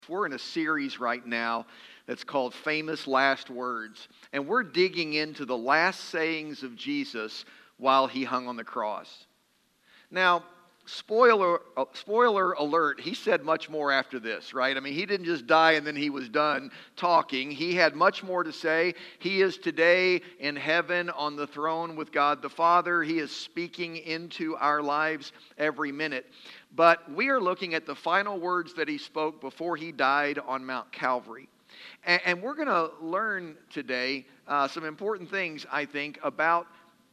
We're in a series right now that's called Famous Last Words, and we're digging into the last sayings of Jesus while he hung on the cross. Now, spoiler alert, he said much more after this, right? I mean, he didn't just die and then he was done talking. He had much more to say. He is today in heaven on the throne with God the Father. He is speaking into our lives every minute. But we are looking at the final words that he spoke before he died on Mount Calvary. And we're going to learn today some important things, I think, about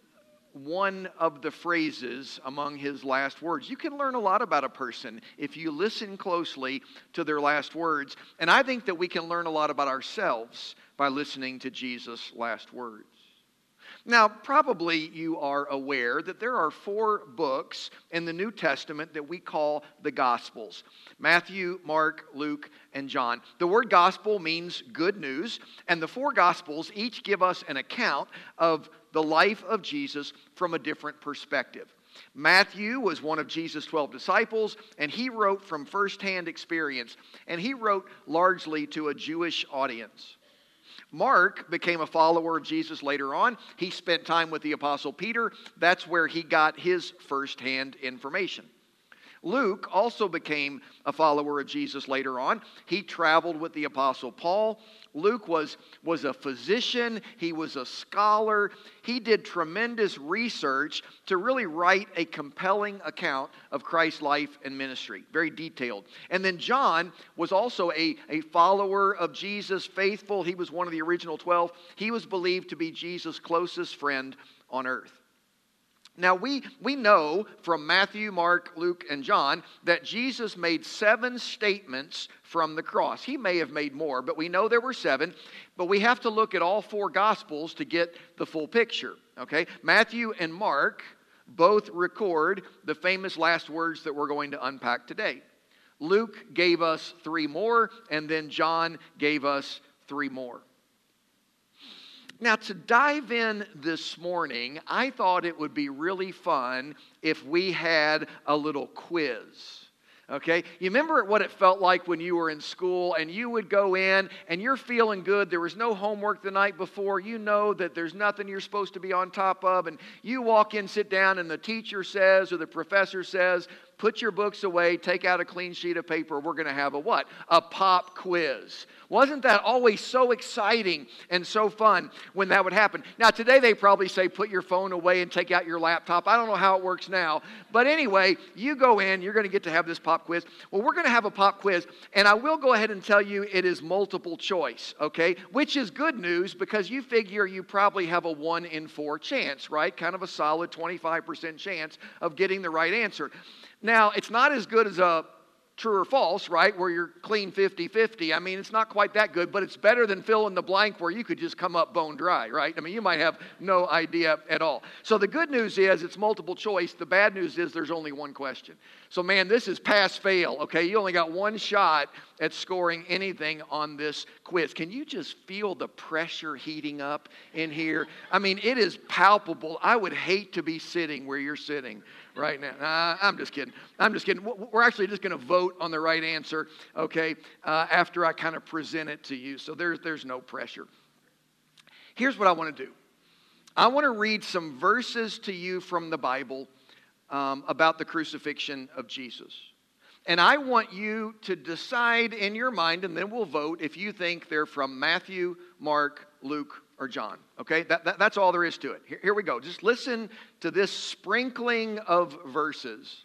one of the phrases among his last words. You can learn a lot about a person if you listen closely to their last words. And I think that we can learn a lot about ourselves by listening to Jesus' last words. Now, probably you are aware that there are 4 books in the New Testament that we call the Gospels: Matthew, Mark, Luke, and John. The word gospel means good news, and the 4 Gospels each give us an account of the life of Jesus from a different perspective. Matthew was one of Jesus' 12 disciples, and he wrote from firsthand experience, and he wrote largely to a Jewish audience. Mark became a follower of Jesus later on. He spent time with the Apostle Peter. That's where he got his firsthand information. Luke also became a follower of Jesus later on. He traveled with the Apostle Paul. Luke was a physician. He was a scholar. He did tremendous research to really write a compelling account of Christ's life and ministry. Very detailed. And then John was also a follower of Jesus, faithful. He was one of the original 12. He was believed to be Jesus' closest friend on earth. Now, we know from Matthew, Mark, Luke, and John that Jesus made 7 statements from the cross. He may have made more, but we know there were 7. But we have to look at all 4 Gospels to get the full picture. Okay? Matthew and Mark both record the famous last words that we're going to unpack today. Luke gave us 3 more, and then John gave us 3 more. Now, to dive in this morning, I thought it would be really fun if we had a little quiz. Okay? You remember what it felt like when you were in school and you would go in and you're feeling good. There was no homework the night before. You know that there's nothing you're supposed to be on top of. And you walk in, sit down, and the teacher says or the professor says, put your books away, take out a clean sheet of paper. We're going to have a what? A pop quiz. Wasn't that always so exciting and so fun when that would happen? Now, today they probably say put your phone away and take out your laptop. I don't know how it works now. But anyway, you go in, you're going to get to have this pop quiz. Well, we're going to have a pop quiz, and I will go ahead and tell you it is multiple choice, okay? Which is good news because you figure you probably have a 1 in 4 chance, right? Kind of a solid 25% chance of getting the right answer. Now, it's not as good as a true or false, right, where you're clean 50-50. I mean, it's not quite that good, but it's better than fill in the blank where you could just come up bone dry, right? I mean, you might have no idea at all. So the good news is it's multiple choice. The bad news is there's only 1 question. So, man, this is pass-fail, okay? You only got 1 shot at scoring anything on this quiz. Can you just feel the pressure heating up in here? I mean, it is palpable. I would hate to be sitting where you're sitting right now. I'm just kidding. We're actually just going to vote on the right answer, okay, after I kind of present it to you. So there's no pressure. Here's what I want to do. I want to read some verses to you from the Bible about the crucifixion of Jesus. And I want you to decide in your mind, and then we'll vote if you think they're from Matthew, Mark, Luke, or John. Okay? That's all there is to it. Here we go. Just listen to this sprinkling of verses.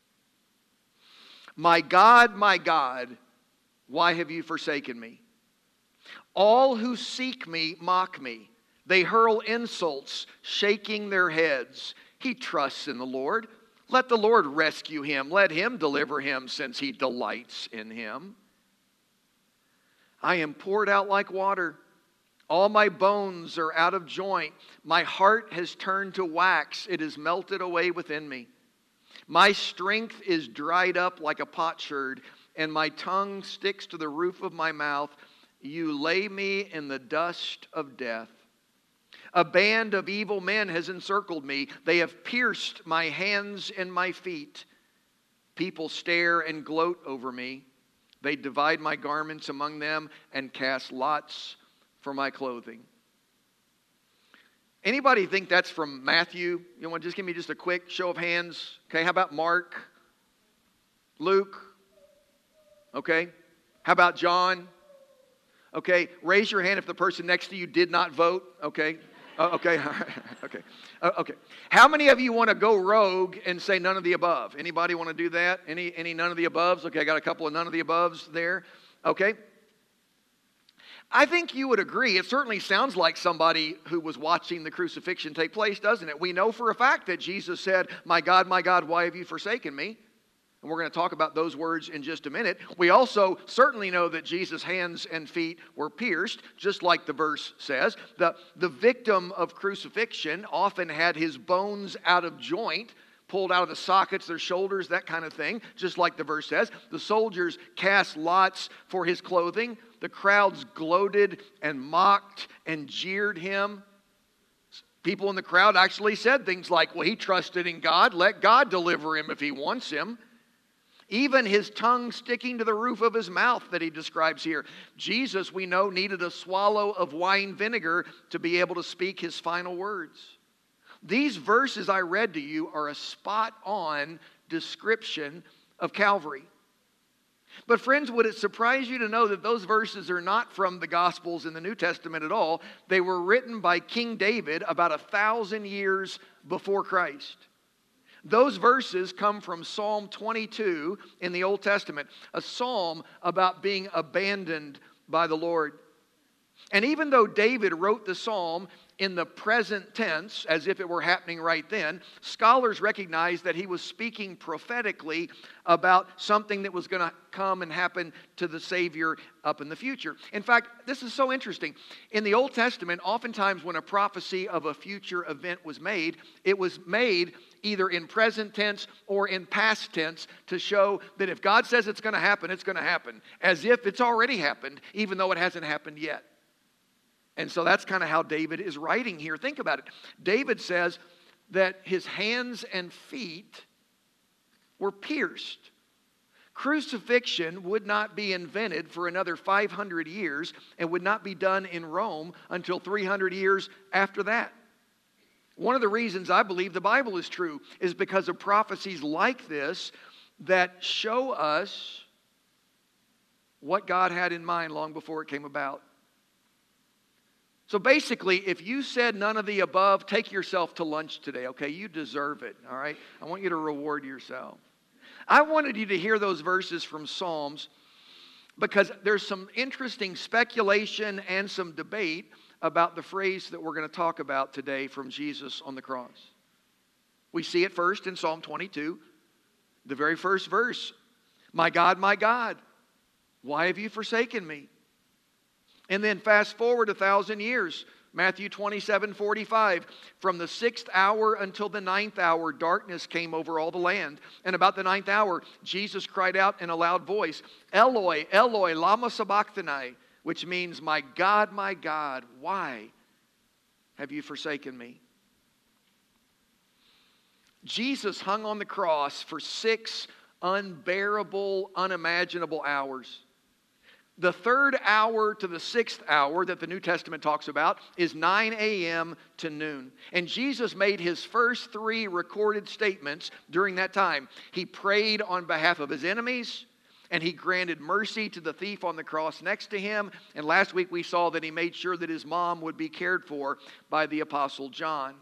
My God, why have you forsaken me? All who seek me mock me. They hurl insults, shaking their heads. He trusts in the Lord. Let the Lord rescue him. Let him deliver him, since he delights in him. I am poured out like water. All my bones are out of joint. My heart has turned to wax. It is melted away within me. My strength is dried up like a potsherd, and my tongue sticks to the roof of my mouth. You lay me in the dust of death. A band of evil men has encircled me. They have pierced my hands and my feet. People stare and gloat over me. They divide my garments among them and cast lots for my clothing. Anybody think that's from Matthew? You want to just give me just a quick show of hands? Okay, how about Mark? Luke? Okay. How about John? Okay, raise your hand if the person next to you did not vote. Okay. Okay. All right. Okay. Okay. How many of you want to go rogue and say none of the above? Anybody want to do that? Any none of the aboves? Okay, I got a couple of none of the aboves there. Okay. I think you would agree. It certainly sounds like somebody who was watching the crucifixion take place, doesn't it? We know for a fact that Jesus said, my God, why have you forsaken me? And we're going to talk about those words in just a minute. We also certainly know that Jesus' hands and feet were pierced, just like the verse says. The victim of crucifixion often had his bones out of joint, pulled out of the sockets, their shoulders, that kind of thing, just like the verse says. The soldiers cast lots for his clothing. The crowds gloated and mocked and jeered him. People in the crowd actually said things like, well, he trusted in God. Let God deliver him if he wants him. Even his tongue sticking to the roof of his mouth that he describes here. Jesus, we know, needed a swallow of wine vinegar to be able to speak his final words. These verses I read to you are a spot-on description of Calvary. But friends, would it surprise you to know that those verses are not from the Gospels in the New Testament at all? They were written by King David about 1,000 years before Christ. Those verses come from Psalm 22 in the Old Testament, a psalm about being abandoned by the Lord. And even though David wrote the psalm in the present tense, as if it were happening right then, scholars recognize that he was speaking prophetically about something that was going to come and happen to the Savior up in the future. In fact, this is so interesting. In the Old Testament, oftentimes when a prophecy of a future event was made, it was made either in present tense or in past tense to show that if God says it's going to happen, it's going to happen, as if it's already happened, even though it hasn't happened yet. And so that's kind of how David is writing here. Think about it. David says that his hands and feet were pierced. Crucifixion would not be invented for another 500 years and would not be done in Rome until 300 years after that. One of the reasons I believe the Bible is true is because of prophecies like this that show us what God had in mind long before it came about. So basically, if you said none of the above, take yourself to lunch today, okay? You deserve it, all right? I want you to reward yourself. I wanted you to hear those verses from Psalms because there's some interesting speculation and some debate about the phrase that we're going to talk about today from Jesus on the cross. We see it first in Psalm 22, the very first verse. My God, why have you forsaken me? And then fast forward 1,000 years, Matthew 27:45. From the 6th hour until the 9th hour, darkness came over all the land. And about the 9th hour, Jesus cried out in a loud voice, Eloi, Eloi, lama sabachthani, which means, my God, why have you forsaken me? Jesus hung on the cross for 6 unbearable, unimaginable hours. The 3rd hour to the 6th hour that the New Testament talks about is 9 a.m. to noon. And Jesus made his first 3 recorded statements during that time. He prayed on behalf of his enemies, and he granted mercy to the thief on the cross next to him. And last week we saw that he made sure that his mom would be cared for by the Apostle John.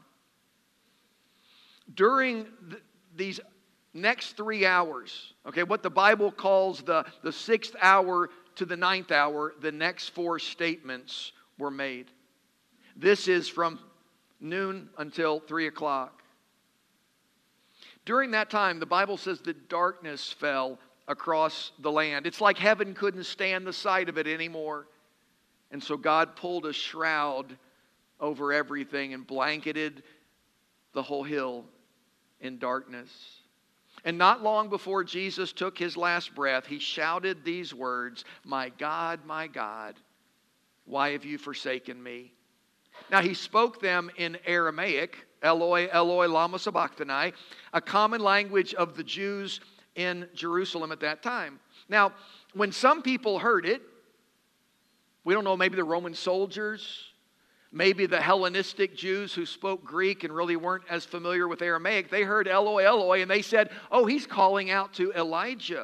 During these next 3 hours, okay, what the Bible calls the 6th hour to the 9th hour, the next 4 statements were made. This is from noon until 3 o'clock. During that time, the Bible says that darkness fell across the land. It's like heaven couldn't stand the sight of it anymore. And so God pulled a shroud over everything and blanketed the whole hill in darkness. And not long before Jesus took his last breath, he shouted these words, my God, why have you forsaken me? Now he spoke them in Aramaic, Eloi, Eloi, lama sabachthani, a common language of the Jews in Jerusalem at that time. Now, when some people heard it, we don't know, maybe the Roman soldiers, maybe the Hellenistic Jews who spoke Greek and really weren't as familiar with Aramaic, they heard Eloi, Eloi, and they said, oh, he's calling out to Elijah.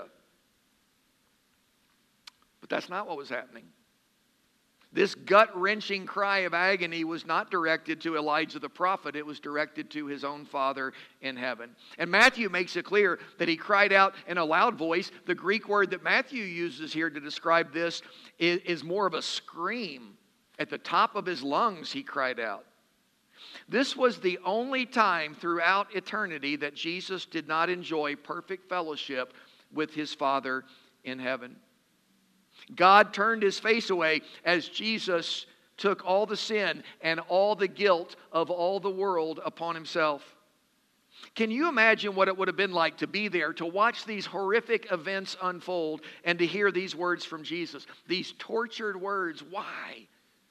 But that's not what was happening. This gut-wrenching cry of agony was not directed to Elijah the prophet. It was directed to his own Father in heaven. And Matthew makes it clear that he cried out in a loud voice. The Greek word that Matthew uses here to describe this is more of a scream. At the top of his lungs, he cried out. This was the only time throughout eternity that Jesus did not enjoy perfect fellowship with his Father in heaven. God turned his face away as Jesus took all the sin and all the guilt of all the world upon himself. Can you imagine what it would have been like to be there, to watch these horrific events unfold, and to hear these words from Jesus? These tortured words, why?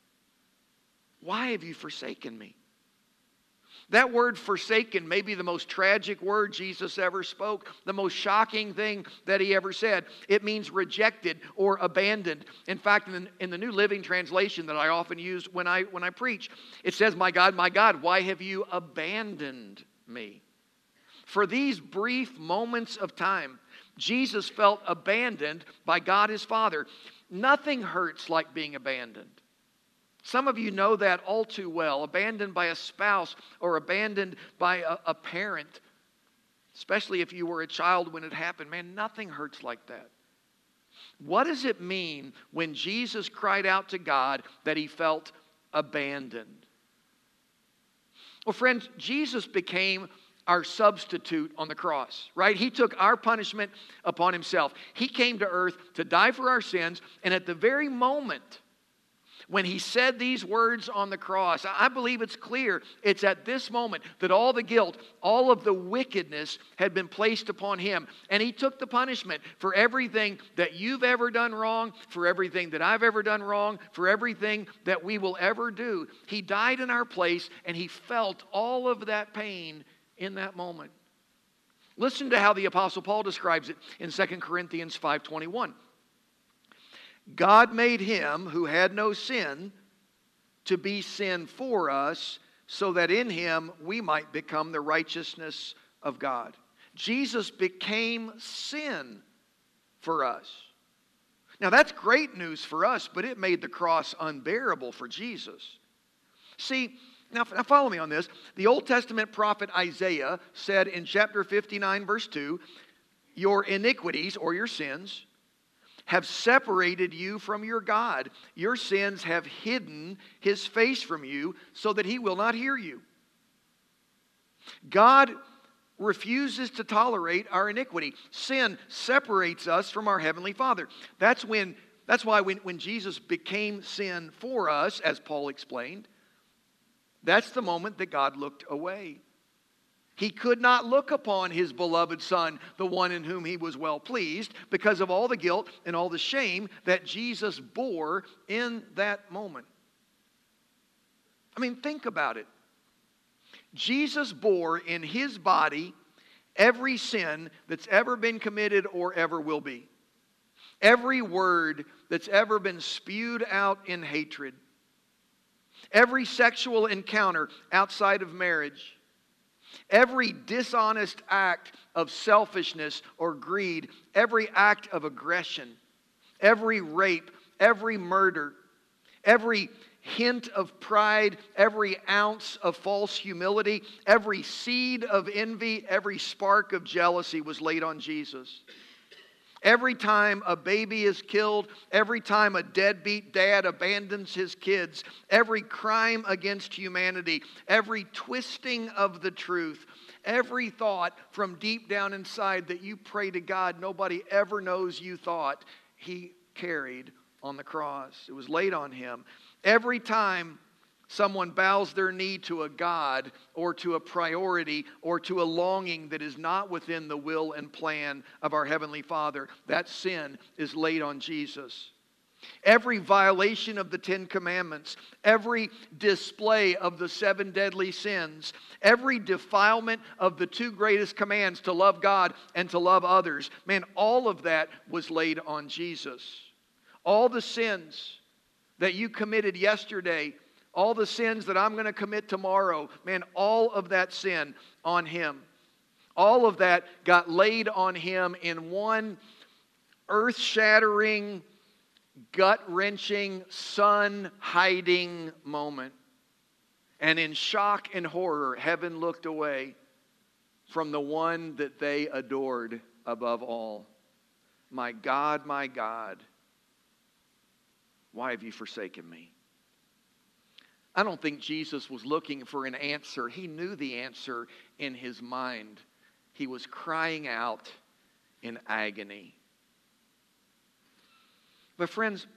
Why have you forsaken me? That word forsaken may be the most tragic word Jesus ever spoke, the most shocking thing that he ever said. It means rejected or abandoned. In fact, in the New Living Translation that I often use when I preach, it says, my God, why have you abandoned me? For these brief moments of time, Jesus felt abandoned by God his Father. Nothing hurts like being abandoned. Some of you know that all too well. Abandoned by a spouse or abandoned by a parent. Especially if you were a child when it happened. Man, nothing hurts like that. What does it mean when Jesus cried out to God that he felt abandoned? Well, friends, Jesus became our substitute on the cross, right? He took our punishment upon himself. He came to earth to die for our sins, and at the very moment when he said these words on the cross, I believe it's clear it's at this moment that all the guilt, all of the wickedness had been placed upon him. And he took the punishment for everything that you've ever done wrong, for everything that I've ever done wrong, for everything that we will ever do. He died in our place, and he felt all of that pain in that moment. Listen to how the Apostle Paul describes it in 2 Corinthians 5:21. God made him who had no sin to be sin for us, so that in him we might become the righteousness of God. Jesus became sin for us. Now that's great news for us, but it made the cross unbearable for Jesus. See, now follow me on this. The Old Testament prophet Isaiah said in chapter 59 verse 2, your iniquities or your sins have separated you from your God. Your sins have hidden his face from you so that he will not hear you. God refuses to tolerate our iniquity. Sin separates us from our Heavenly Father. That's why when Jesus became sin for us, as Paul explained, that's the moment that God looked away. He could not look upon his beloved Son, the one in whom he was well pleased, because of all the guilt and all the shame that Jesus bore in that moment. I mean, think about it. Jesus bore in his body every sin that's ever been committed or ever will be. Every word that's ever been spewed out in hatred. Every sexual encounter outside of marriage. Every dishonest act of selfishness or greed, every act of aggression, every rape, every murder, every hint of pride, every ounce of false humility, every seed of envy, every spark of jealousy was laid on Jesus. Every time a baby is killed, every time a deadbeat dad abandons his kids, every crime against humanity, every twisting of the truth, every thought from deep down inside that you pray to God nobody ever knows you thought, he carried on the cross. It was laid on him. Every time someone bows their knee to a god or to a priority or to a longing that is not within the will and plan of our Heavenly Father, that sin is laid on Jesus. Every violation of the Ten Commandments, every display of the 7 deadly sins, every defilement of the 2 greatest commands, to love God and to love others, man, all of that was laid on Jesus. All the sins that you committed yesterday, all the sins that I'm going to commit tomorrow, man, all of that sin on Him. All of that got laid on Him in one earth-shattering, gut-wrenching, sun-hiding moment. And in shock and horror, heaven looked away from the one that they adored above all. My God, why have you forsaken me? I don't think Jesus was looking for an answer. He knew the answer in His mind. He was crying out in agony. But friends,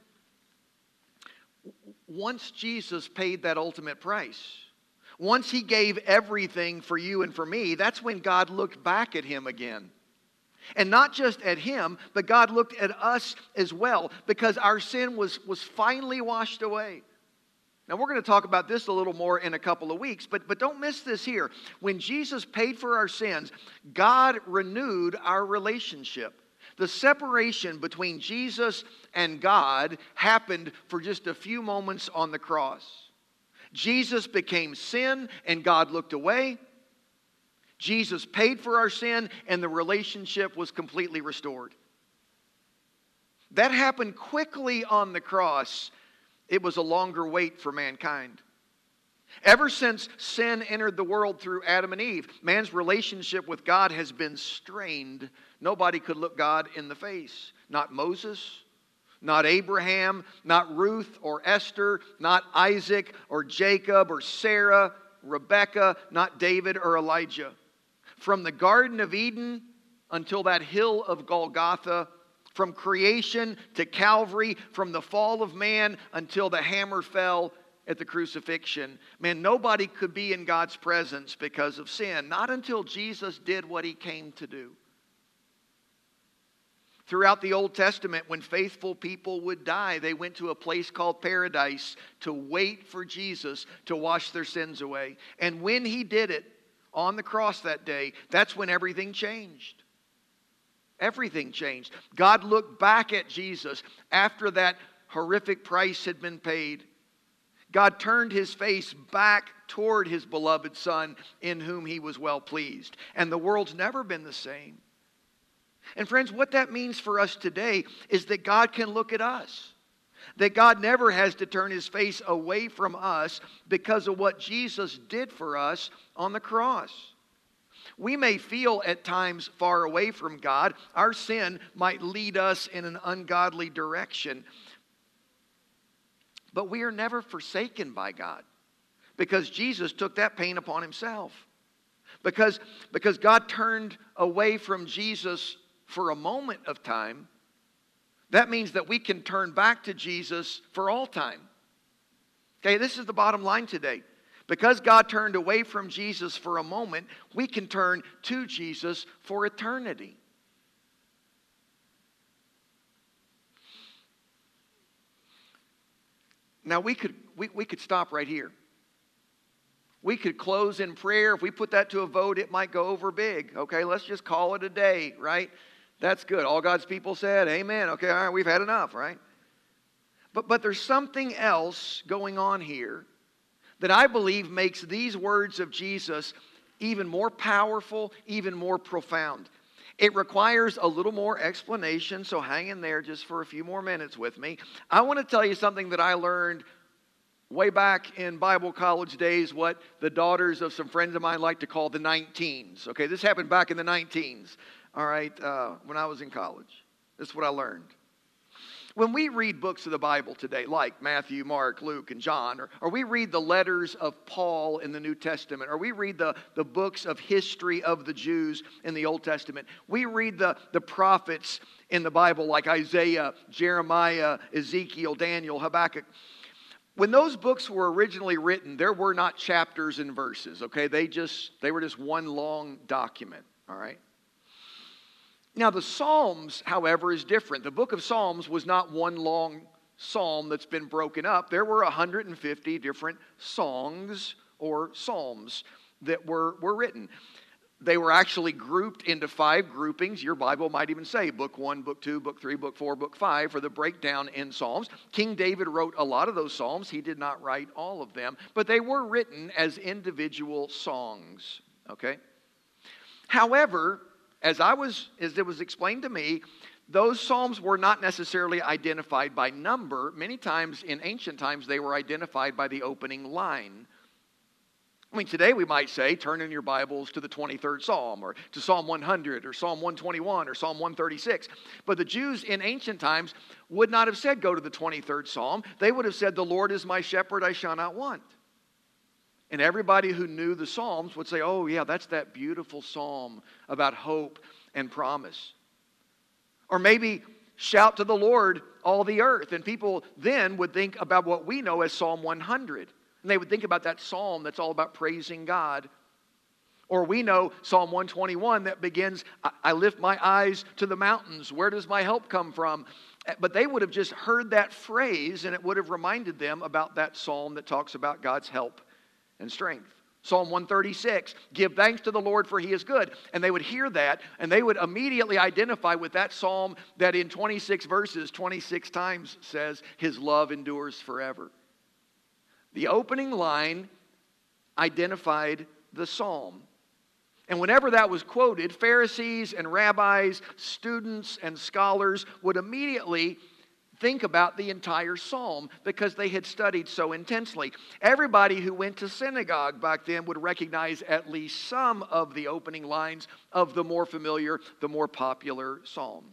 once Jesus paid that ultimate price, once He gave everything for you and for me, that's when God looked back at Him again. And not just at Him, but God looked at us as well, because our sin was finally washed away. Now, we're going to talk about this a little more in a couple of weeks, but don't miss this here. When Jesus paid for our sins, God renewed our relationship. The separation between Jesus and God happened for just a few moments on the cross. Jesus became sin and God looked away. Jesus paid for our sin and the relationship was completely restored. That happened quickly on the cross. It was a longer wait for mankind. Ever since sin entered the world through Adam and Eve, man's relationship with God has been strained. Nobody could look God in the face. Not Moses, not Abraham, not Ruth or Esther, not Isaac or Jacob or Sarah, Rebecca, not David or Elijah. From the Garden of Eden until that hill of Golgotha, from creation to Calvary, from the fall of man until the hammer fell at the crucifixion. Man, nobody could be in God's presence because of sin. Not until Jesus did what He came to do. Throughout the Old Testament, when faithful people would die, they went to a place called paradise to wait for Jesus to wash their sins away. And when He did it on the cross that day, that's when everything changed. Everything changed. God looked back at Jesus after that horrific price had been paid. God turned His face back toward His beloved Son in whom He was well pleased. And the world's never been the same. And friends, what that means for us today is that God can look at us. That God never has to turn His face away from us because of what Jesus did for us on the cross. We may feel at times far away from God. Our sin might lead us in an ungodly direction. But we are never forsaken by God because Jesus took that pain upon Himself. Because God turned away from Jesus for a moment of time, that means that we can turn back to Jesus for all time. Okay, this is the bottom line today. Because God turned away from Jesus for a moment, we can turn to Jesus for eternity. Now we could stop right here. We could close in prayer. If we put that to a vote, it might go over big. Okay, let's just call it a day, right? That's good. All God's people said, amen. Okay, all right, we've had enough, right? But there's something else going on here that I believe makes these words of Jesus even more powerful, even more profound. It requires a little more explanation, so hang in there just for a few more minutes with me. I want to tell you something that I learned way back in Bible college days, what the daughters of some friends of mine like to call the 19s. Okay, this happened back in the 19s, all right, when I was in college. This is what I learned. When we read books of the Bible today, like Matthew, Mark, Luke, and John, or we read the letters of Paul in the New Testament, or we read the books of history of the Jews in the Old Testament, we read the prophets in the Bible like Isaiah, Jeremiah, Ezekiel, Daniel, Habakkuk. When those books were originally written, there were not chapters and verses, okay? They were just one long document, all right? Now, the Psalms, however, is different. The book of Psalms was not one long psalm that's been broken up, there were 150 different songs or psalms that were written. They were actually grouped into 5 groupings. Your Bible might even say book 1, book 2, book 3, book 4, book 5 for the breakdown in Psalms. King David wrote a lot of those Psalms. He did not write all of them, but they were written as individual songs, okay? However, as it was explained to me, those Psalms were not necessarily identified by number. Many times in ancient times, they were identified by the opening line. I mean, today we might say, turn in your Bibles to the 23rd Psalm, or to Psalm 100, or Psalm 121, or Psalm 136. But the Jews in ancient times would not have said, go to the 23rd Psalm. They would have said, the Lord is my shepherd, I shall not want. And everybody who knew the Psalms would say, oh yeah, that's that beautiful psalm about hope and promise. Or maybe, shout to the Lord, all the earth. And people then would think about what we know as Psalm 100. And they would think about that psalm that's all about praising God. Or we know Psalm 121 that begins, I lift my eyes to the mountains. Where does my help come from? But they would have just heard that phrase, and it would have reminded them about that psalm that talks about God's help and strength. Psalm 136, give thanks to the Lord for he is good. And they would hear that, and they would immediately identify with that psalm that in 26 verses, 26 times says, his love endures forever. The opening line identified the psalm. And whenever that was quoted, Pharisees and rabbis, students and scholars would immediately think about the entire psalm because they had studied so intensely. Everybody who went to synagogue back then would recognize at least some of the opening lines of the more familiar, the more popular psalms.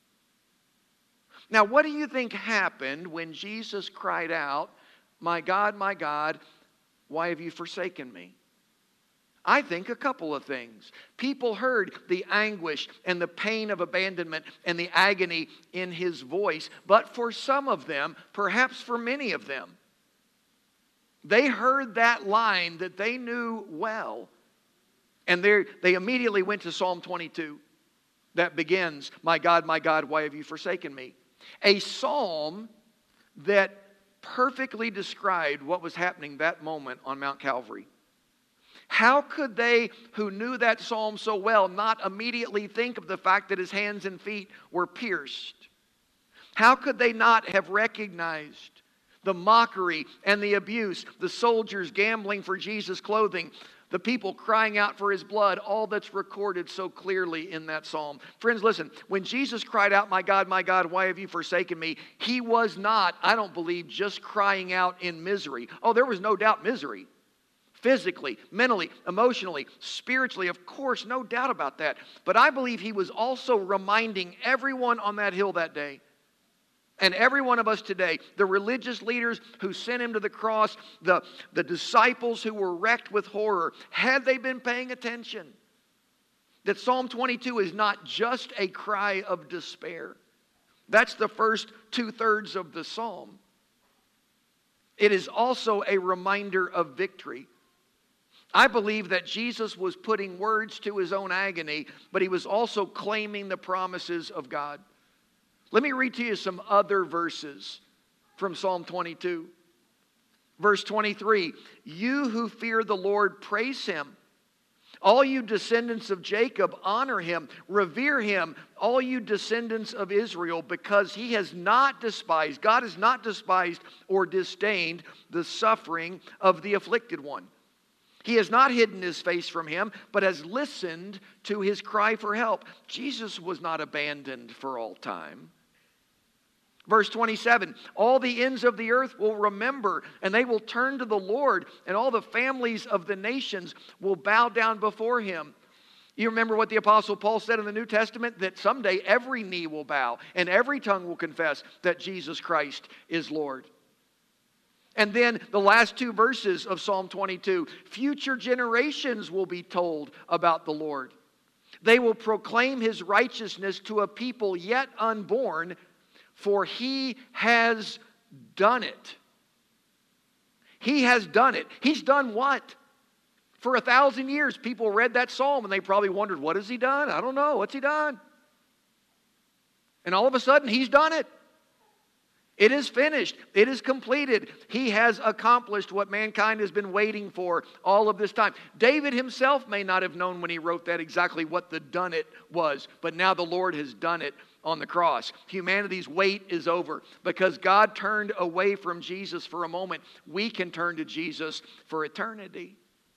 Now, what do you think happened when Jesus cried out, my God, why have you forsaken me? I think a couple of things. People heard the anguish and the pain of abandonment and the agony in his voice. But for some of them, perhaps for many of them, they heard that line that they knew well. And they immediately went to Psalm 22 that begins, my God, why have you forsaken me? A psalm that perfectly described what was happening that moment on Mount Calvary. How could they, who knew that psalm so well, not immediately think of the fact that his hands and feet were pierced? How could they not have recognized the mockery and the abuse, the soldiers gambling for Jesus' clothing, the people crying out for his blood, all that's recorded so clearly in that psalm? Friends, listen, when Jesus cried out, my God, why have you forsaken me? He was not, I don't believe, just crying out in misery. Oh, there was no doubt misery. Physically, mentally, emotionally, spiritually, of course, no doubt about that. But I believe he was also reminding everyone on that hill that day, and every one of us today, the religious leaders who sent him to the cross, the disciples who were wrecked with horror, had they been paying attention, that Psalm 22 is not just a cry of despair. That's the first 2/3 of the psalm. It is also a reminder of victory. I believe that Jesus was putting words to his own agony, but he was also claiming the promises of God. Let me read to you some other verses from Psalm 22. Verse 23, you who fear the Lord, praise him. All you descendants of Jacob, honor him, revere him, all you descendants of Israel, because he has not despised, God has not despised or disdained the suffering of the afflicted one. He has not hidden his face from him, but has listened to his cry for help. Jesus was not abandoned for all time. Verse 27, all the ends of the earth will remember, and they will turn to the Lord, and all the families of the nations will bow down before him. You remember what the Apostle Paul said in the New Testament? That someday every knee will bow, and every tongue will confess that Jesus Christ is Lord. And then the last 2 verses of Psalm 22, future generations will be told about the Lord. They will proclaim his righteousness to a people yet unborn, for he has done it. He has done it. He's done what? For 1,000 years, people read that psalm and they probably wondered, what has he done? I don't know. What's he done? And all of a sudden, he's done it. It is finished. It is completed. He has accomplished what mankind has been waiting for all of this time. David himself may not have known when he wrote that exactly what the done it was, but now the Lord has done it on the cross. Humanity's wait is over. Because God turned away from Jesus for a moment, we can turn to Jesus for eternity.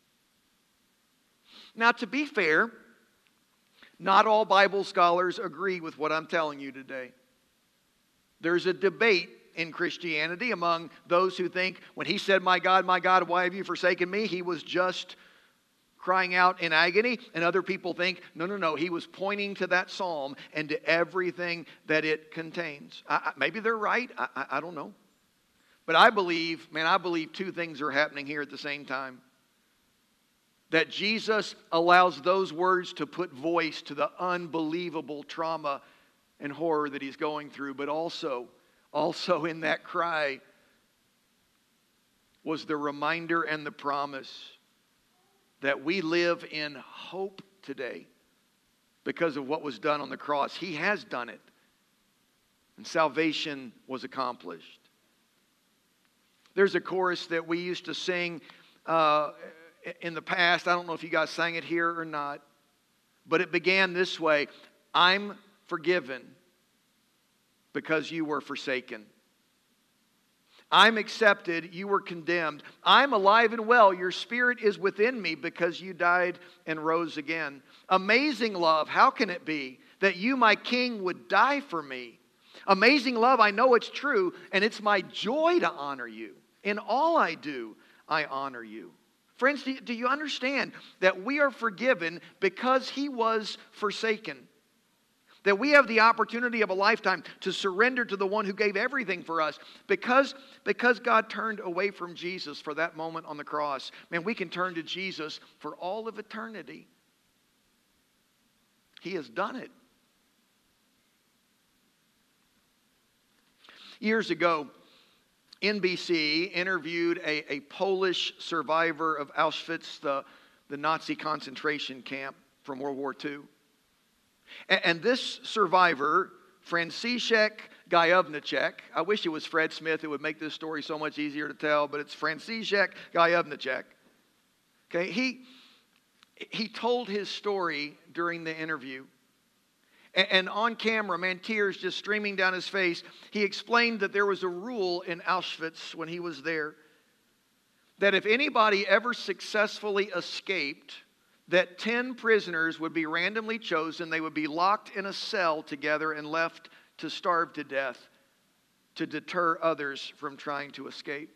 Now, to be fair, not all Bible scholars agree with what I'm telling you today. There's a debate in Christianity among those who think when he said, my God, why have you forsaken me?" He was just crying out in agony. And other people think, no, he was pointing to that psalm and to everything that it contains. Maybe they're right. I don't know. But I believe two things are happening here at the same time. That Jesus allows those words to put voice to the unbelievable trauma and horror that he's going through, but also in that cry was the reminder and the promise that we live in hope today because of what was done on the cross. He has done it, and salvation was accomplished. There's a chorus that we used to sing in the past. I don't know if you guys sang it here or not, but it began this way: "I'm forgiven because you were forsaken. I'm accepted, you were condemned. I'm alive and well, your spirit is within me because you died and rose again. Amazing love, how can it be that you, my King, would die for me? Amazing love, I know it's true, and it's my joy to honor you. In all I do, I honor you." Friends, do you understand that we are forgiven because he was forsaken? That we have the opportunity of a lifetime to surrender to the one who gave everything for us. Because God turned away from Jesus for that moment on the cross, man, we can turn to Jesus for all of eternity. He has done it. Years ago, NBC interviewed a Polish survivor of Auschwitz, the Nazi concentration camp from World War II. And this survivor, Franciszek Gajowniczek, I wish it was Fred Smith, it would make this story so much easier to tell, but it's Franciszek Gajowniczek. Okay, he told his story during the interview. And on camera, man, tears just streaming down his face, he explained that there was a rule in Auschwitz when he was there, that if anybody ever successfully escaped, that 10 prisoners would be randomly chosen. They would be locked in a cell together and left to starve to death to deter others from trying to escape.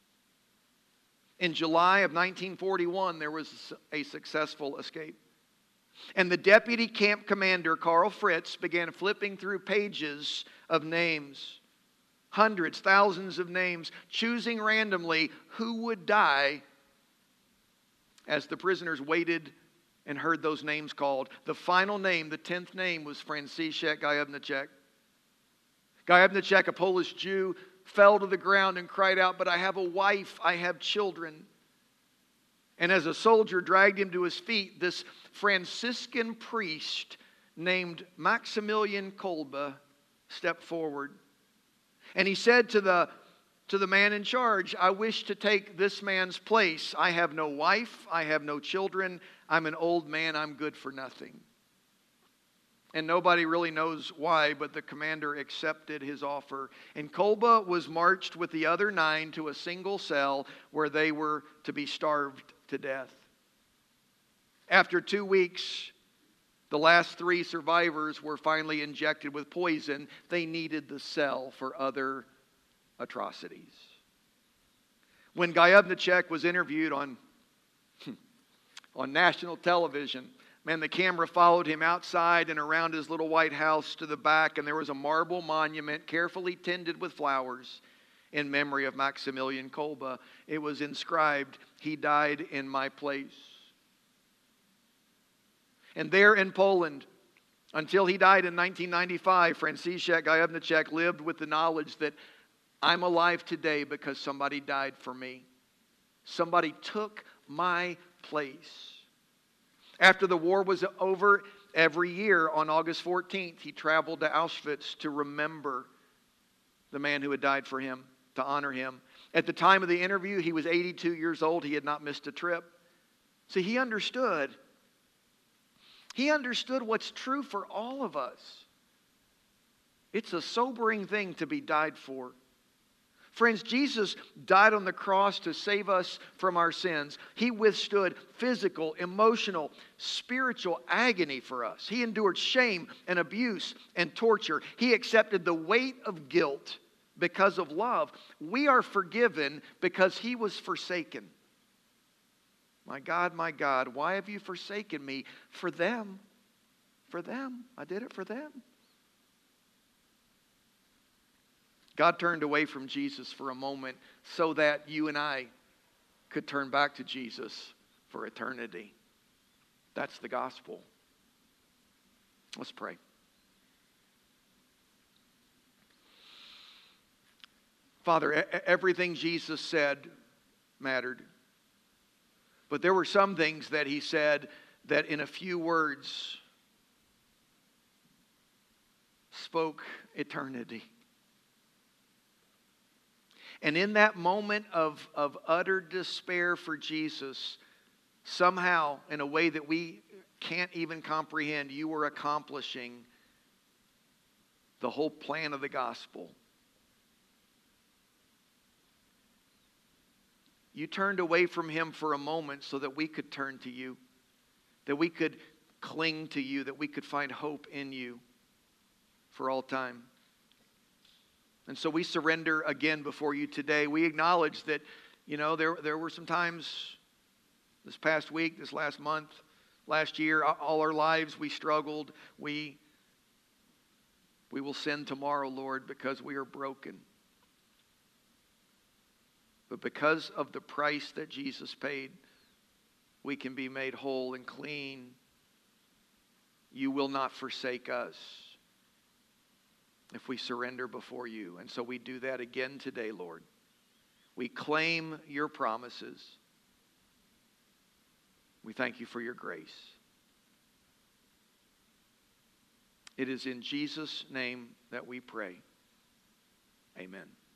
In July of 1941, there was a successful escape. And the deputy camp commander, Karl Fritz, began flipping through pages of names. Hundreds, thousands of names, choosing randomly who would die as the prisoners waited and heard those names called. The final name, the 10th name, was Franciszek Gajowniczek. Gajowniczek, a Polish Jew, fell to the ground and cried out, "But I have a wife, I have children." And as a soldier dragged him to his feet, this Franciscan priest named Maximilian Kolbe stepped forward. And he said to the man in charge, "I wish to take this man's place. I have no wife, I have no children, I'm an old man, I'm good for nothing." And nobody really knows why, but the commander accepted his offer. And Kolbe was marched with the other 9 to a single cell where they were to be starved to death. After 2 weeks, the last 3 survivors were finally injected with poison. They needed the cell for other atrocities. When Gajowniczek was interviewed on national television, man, the camera followed him outside and around his little white house to the back, and there was a marble monument carefully tended with flowers in memory of Maximilian Kolbe. It was inscribed, "He died in my place." And there in Poland, until he died in 1995, Franciszek Gajowniczek lived with the knowledge that I'm alive today because somebody died for me. Somebody took my place. After the war was over, every year on August 14th, he traveled to Auschwitz to remember the man who had died for him, to honor him. At the time of the interview, he was 82 years old. He had not missed a trip. See, he understood. He understood what's true for all of us. It's a sobering thing to be died for. Friends, Jesus died on the cross to save us from our sins. He withstood physical, emotional, spiritual agony for us. He endured shame and abuse and torture. He accepted the weight of guilt because of love. We are forgiven because He was forsaken. My God, why have you forsaken me? For them. For them. I did it for them. God turned away from Jesus for a moment so that you and I could turn back to Jesus for eternity. That's the gospel. Let's pray. Father, everything Jesus said mattered. But there were some things that He said that in a few words spoke eternity. And in that moment of utter despair for Jesus, somehow, in a way that we can't even comprehend, you were accomplishing the whole plan of the gospel. You turned away from Him for a moment so that we could turn to you, that we could cling to you, that we could find hope in you for all time. And so we surrender again before you today. We acknowledge that, there were some times this past week, this last month, last year, all our lives we struggled. We will sin tomorrow, Lord, because we are broken. But because of the price that Jesus paid, we can be made whole and clean. You will not forsake us if we surrender before you. And so we do that again today, Lord. We claim your promises. We thank you for your grace. It is in Jesus' name that we pray. Amen.